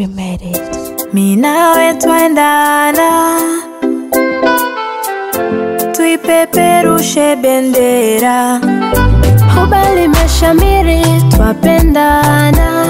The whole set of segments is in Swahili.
We made it. Mimi nawe twaendana, tuipeperushe bendera. Huba limeshamiri, twapendana.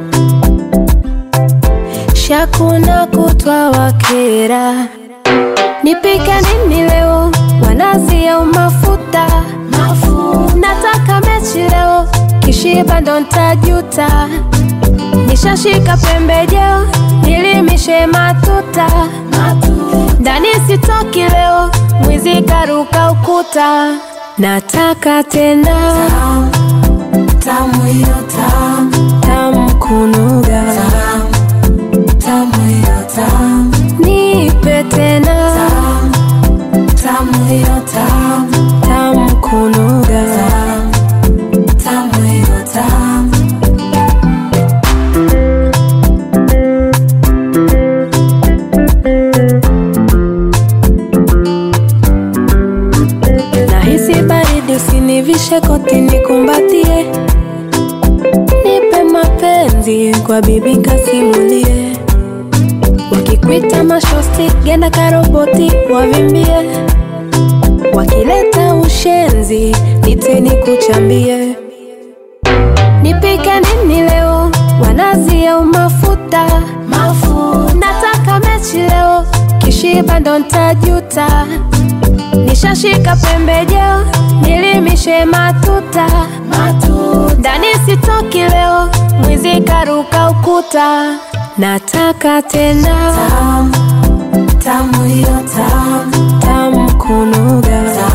Shakuna kutwa wakera. Nipike nini leo, wanazi au mafuta? Nataka mechi leo, kishiba ndo ntajuta. Nishashika pembejeo, nilimishe matuta. Ndani sitoki leo, mwizi karuka ukuta. Nataka tena tamu hiyo tamu, tamu kunuga, tamu hiyo tamu, nipe tena tamu hiyo tamu, tamu kunuga, tamu hiyo tamu. Nahisi baridi, usinivishe koti nikumbatie. Nipe mapenzi kwa bibi kasimulie. Wakikuita mashosti, genda karoboti wavimbie. Wakileta ushenzi, nite nikuchambie. Nipike nini leo, wanazi au mafuta? Nataka mechi leo, kishiba ndo ntajuta. Nishashika pembejeo, nilimishe matuta. Ndani sitoki leo, mwizi karuka ukuta. Nataka tena tamu hiyo tamu, tamu kunuga,